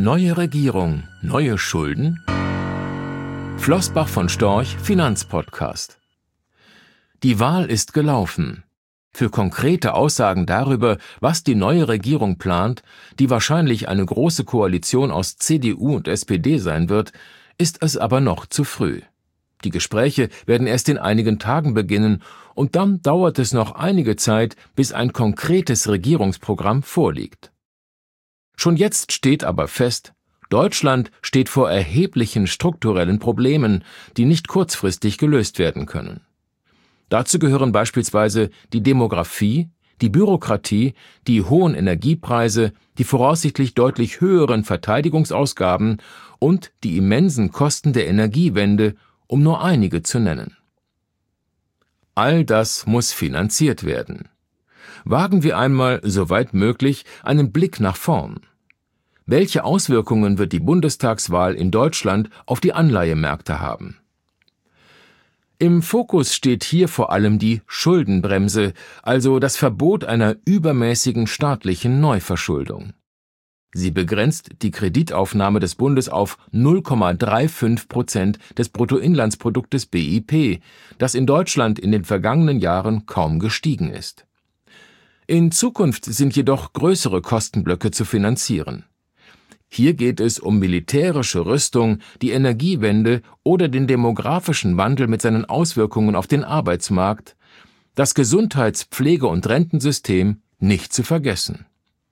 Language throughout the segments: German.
Neue Regierung, neue Schulden? Flossbach von Storch, Finanzpodcast. Die Wahl ist gelaufen. Für konkrete Aussagen darüber, was die neue Regierung plant, die wahrscheinlich eine große Koalition aus CDU und SPD sein wird, ist es aber noch zu früh. Die Gespräche werden erst in einigen Tagen beginnen und dann dauert es noch einige Zeit, bis ein konkretes Regierungsprogramm vorliegt. Schon jetzt steht aber fest, Deutschland steht vor erheblichen strukturellen Problemen, die nicht kurzfristig gelöst werden können. Dazu gehören beispielsweise die Demografie, die Bürokratie, die hohen Energiepreise, die voraussichtlich deutlich höheren Verteidigungsausgaben und die immensen Kosten der Energiewende, um nur einige zu nennen. All das muss finanziert werden. Wagen wir einmal, soweit möglich, einen Blick nach vorn. Welche Auswirkungen wird die Bundestagswahl in Deutschland auf die Anleihemärkte haben? Im Fokus steht hier vor allem die Schuldenbremse, also das Verbot einer übermäßigen staatlichen Neuverschuldung. Sie begrenzt die Kreditaufnahme des Bundes auf 0,35% des Bruttoinlandsproduktes BIP, das in Deutschland in den vergangenen Jahren kaum gestiegen ist. In Zukunft sind jedoch größere Kostenblöcke zu finanzieren. Hier geht es um militärische Rüstung, die Energiewende oder den demografischen Wandel mit seinen Auswirkungen auf den Arbeitsmarkt, das Gesundheits-, Pflege- und Rentensystem nicht zu vergessen.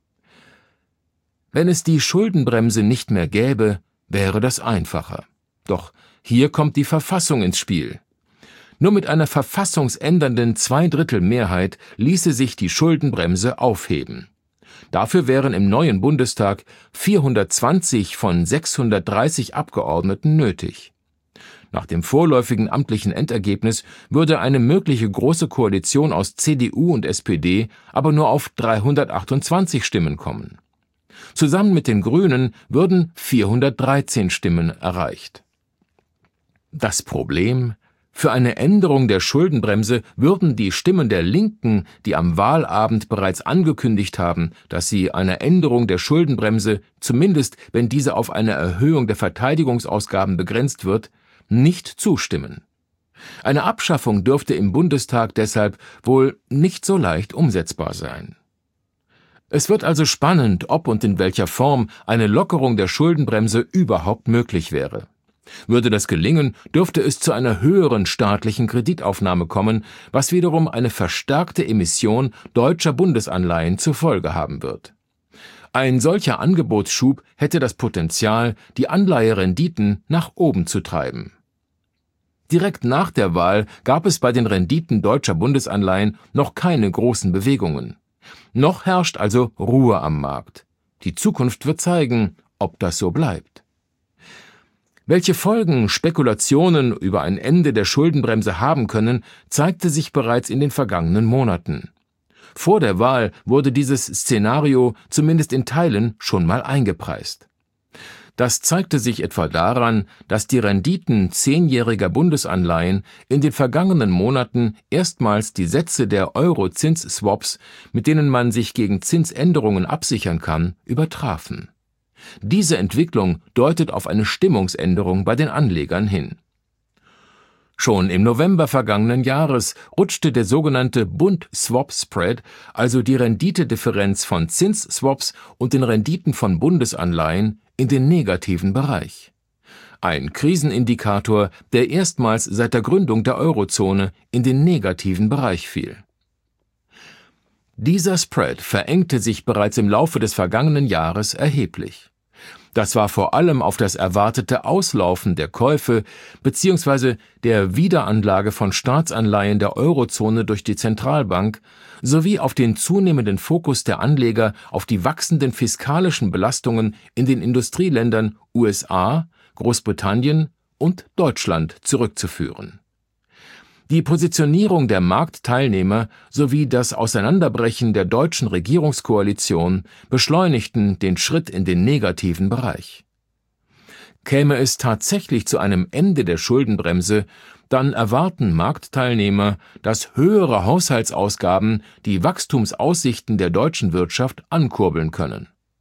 Wenn es die Schuldenbremse nicht mehr gäbe, wäre das einfacher. Doch hier kommt die Verfassung ins Spiel. Nur mit einer verfassungsändernden Zweidrittelmehrheit ließe sich die Schuldenbremse aufheben. Dafür wären im neuen Bundestag 420 von 630 Abgeordneten nötig. Nach dem vorläufigen amtlichen Endergebnis würde eine mögliche große Koalition aus CDU und SPD aber nur auf 328 Stimmen kommen. Zusammen mit den Grünen würden 413 Stimmen erreicht. Das Problem: Für eine Änderung der Schuldenbremse würden die Stimmen der Linken, die am Wahlabend bereits angekündigt haben, dass sie einer Änderung der Schuldenbremse, zumindest wenn diese auf eine Erhöhung der Verteidigungsausgaben begrenzt wird, nicht zustimmen. Eine Abschaffung dürfte im Bundestag deshalb wohl nicht so leicht umsetzbar sein. Es wird also spannend, ob und in welcher Form eine Lockerung der Schuldenbremse überhaupt möglich wäre. Würde das gelingen, dürfte es zu einer höheren staatlichen Kreditaufnahme kommen, was wiederum eine verstärkte Emission deutscher Bundesanleihen zur Folge haben wird. Ein solcher Angebotsschub hätte das Potenzial, die Anleiherenditen nach oben zu treiben. Direkt nach der Wahl gab es bei den Renditen deutscher Bundesanleihen noch keine großen Bewegungen. Noch herrscht also Ruhe am Markt. Die Zukunft wird zeigen, ob das so bleibt. Welche Folgen Spekulationen über ein Ende der Schuldenbremse haben können, zeigte sich bereits in den vergangenen Monaten. Vor der Wahl wurde dieses Szenario zumindest in Teilen schon mal eingepreist. Das zeigte sich etwa daran, dass die Renditen 10-jähriger Bundesanleihen in den vergangenen Monaten erstmals die Sätze der Euro-Zins-Swaps, mit denen man sich gegen Zinsänderungen absichern kann, übertrafen. Diese Entwicklung deutet auf eine Stimmungsänderung bei den Anlegern hin. Schon im November vergangenen Jahres rutschte der sogenannte Bund-Swap-Spread, also die Renditedifferenz von Zinsswaps und den Renditen von Bundesanleihen, in den negativen Bereich. Ein Krisenindikator, der erstmals seit der Gründung der Eurozone in den negativen Bereich fiel. Dieser Spread verengte sich bereits im Laufe des vergangenen Jahres erheblich. Das war vor allem auf das erwartete Auslaufen der Käufe bzw. der Wiederanlage von Staatsanleihen der Eurozone durch die Zentralbank sowie auf den zunehmenden Fokus der Anleger auf die wachsenden fiskalischen Belastungen in den Industrieländern USA, Großbritannien und Deutschland zurückzuführen. Die Positionierung der Marktteilnehmer sowie das Auseinanderbrechen der deutschen Regierungskoalition beschleunigten den Schritt in den negativen Bereich. Käme es tatsächlich zu einem Ende der Schuldenbremse, dann erwarten Marktteilnehmer, dass höhere Haushaltsausgaben die Wachstumsaussichten der deutschen Wirtschaft ankurbeln können.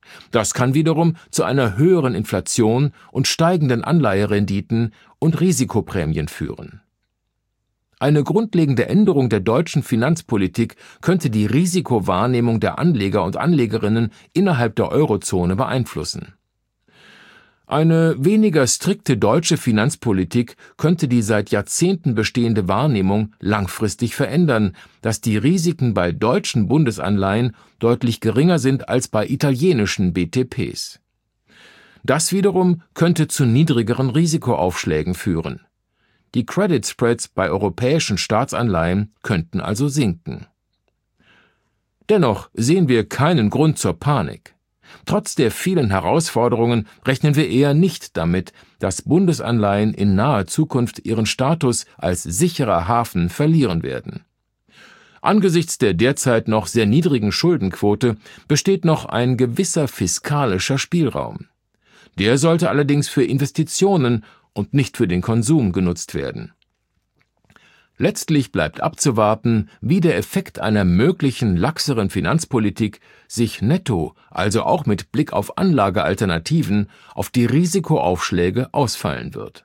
Das kann wiederum zu einer höheren Inflation und steigenden Anleiherenditen und Risikoprämien führen. Eine grundlegende Änderung der deutschen Finanzpolitik könnte die Risikowahrnehmung der Anleger und Anlegerinnen innerhalb der Eurozone beeinflussen. Eine weniger strikte deutsche Finanzpolitik könnte die seit Jahrzehnten bestehende Wahrnehmung langfristig verändern, dass die Risiken bei deutschen Bundesanleihen deutlich geringer sind als bei italienischen BTPs. Das wiederum könnte zu niedrigeren Risikoaufschlägen führen. Die Credit Spreads bei europäischen Staatsanleihen könnten also sinken. Dennoch sehen wir keinen Grund zur Panik. Trotz der vielen Herausforderungen rechnen wir eher nicht damit, dass Bundesanleihen in naher Zukunft ihren Status als sicherer Hafen verlieren werden. Angesichts der derzeit noch sehr niedrigen Schuldenquote besteht noch ein gewisser fiskalischer Spielraum. Der sollte allerdings für Investitionen und nicht für den Konsum genutzt werden. Letztlich bleibt abzuwarten, wie der Effekt einer möglichen laxeren Finanzpolitik sich netto, also auch mit Blick auf Anlagealternativen, auf die Risikoaufschläge ausfallen wird.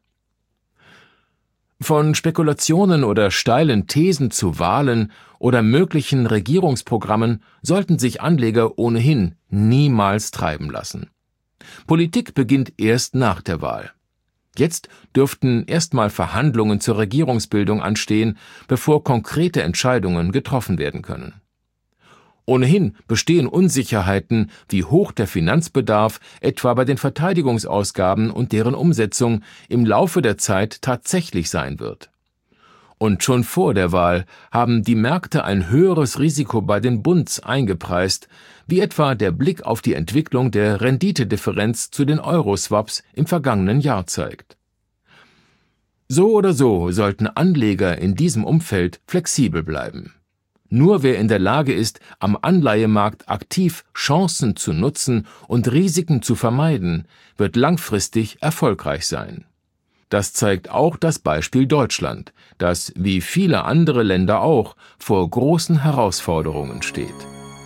Von Spekulationen oder steilen Thesen zu Wahlen oder möglichen Regierungsprogrammen sollten sich Anleger ohnehin niemals treiben lassen. Politik beginnt erst nach der Wahl. Jetzt dürften erstmal Verhandlungen zur Regierungsbildung anstehen, bevor konkrete Entscheidungen getroffen werden können. Ohnehin bestehen Unsicherheiten, wie hoch der Finanzbedarf etwa bei den Verteidigungsausgaben und deren Umsetzung im Laufe der Zeit tatsächlich sein wird. Und schon vor der Wahl haben die Märkte ein höheres Risiko bei den Bunds eingepreist, wie etwa der Blick auf die Entwicklung der Renditedifferenz zu den Euro-Swaps im vergangenen Jahr zeigt. So oder so sollten Anleger in diesem Umfeld flexibel bleiben. Nur wer in der Lage ist, am Anleihemarkt aktiv Chancen zu nutzen und Risiken zu vermeiden, wird langfristig erfolgreich sein. Das zeigt auch das Beispiel Deutschland, das, wie viele andere Länder auch, vor großen Herausforderungen steht.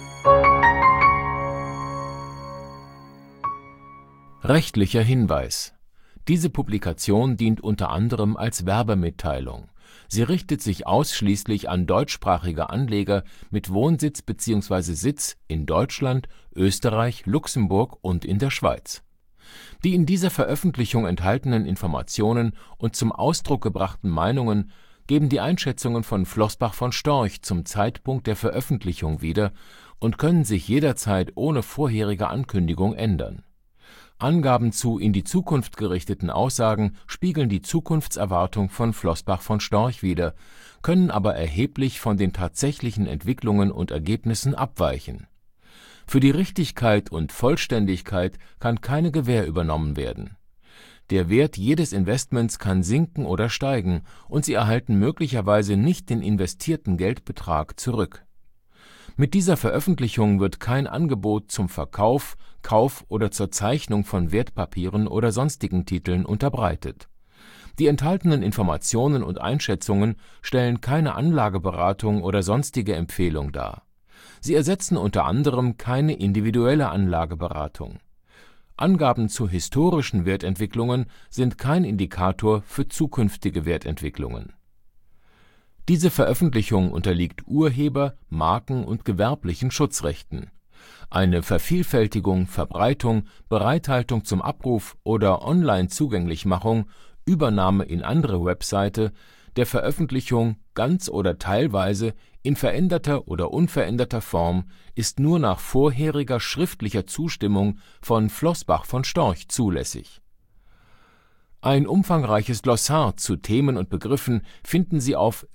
Rechtlicher Hinweis: Diese Publikation dient unter anderem als Werbemitteilung. Sie richtet sich ausschließlich an deutschsprachige Anleger mit Wohnsitz bzw. Sitz in Deutschland, Österreich, Luxemburg und in der Schweiz. Die in dieser Veröffentlichung enthaltenen Informationen und zum Ausdruck gebrachten Meinungen geben die Einschätzungen von Flossbach von Storch zum Zeitpunkt der Veröffentlichung wieder und können sich jederzeit ohne vorherige Ankündigung ändern. Angaben zu in die Zukunft gerichteten Aussagen spiegeln die Zukunftserwartung von Flossbach von Storch wider, können aber erheblich von den tatsächlichen Entwicklungen und Ergebnissen abweichen. Für die Richtigkeit und Vollständigkeit kann keine Gewähr übernommen werden. Der Wert jedes Investments kann sinken oder steigen und Sie erhalten möglicherweise nicht den investierten Geldbetrag zurück. Mit dieser Veröffentlichung wird kein Angebot zum Verkauf, Kauf oder zur Zeichnung von Wertpapieren oder sonstigen Titeln unterbreitet. Die enthaltenen Informationen und Einschätzungen stellen keine Anlageberatung oder sonstige Empfehlung dar. Sie ersetzen unter anderem keine individuelle Anlageberatung. Angaben zu historischen Wertentwicklungen sind kein Indikator für zukünftige Wertentwicklungen. Diese Veröffentlichung unterliegt Urheber-, Marken- und gewerblichen Schutzrechten. Eine Vervielfältigung, Verbreitung, Bereithaltung zum Abruf oder Online-Zugänglichmachung, Übernahme in andere Webseite der Veröffentlichung ganz oder teilweise in veränderter oder unveränderter Form ist nur nach vorheriger schriftlicher Zustimmung von Flossbach von Storch zulässig. Ein umfangreiches Glossar zu Themen und Begriffen finden Sie auf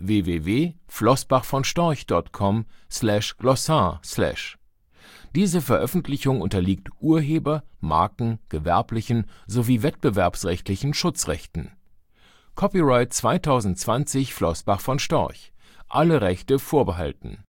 www.flossbachvonstorch.com/glossar/. Diese Veröffentlichung unterliegt Urheber-, Marken-, gewerblichen sowie wettbewerbsrechtlichen Schutzrechten. Copyright 2020 Flossbach von Storch. Alle Rechte vorbehalten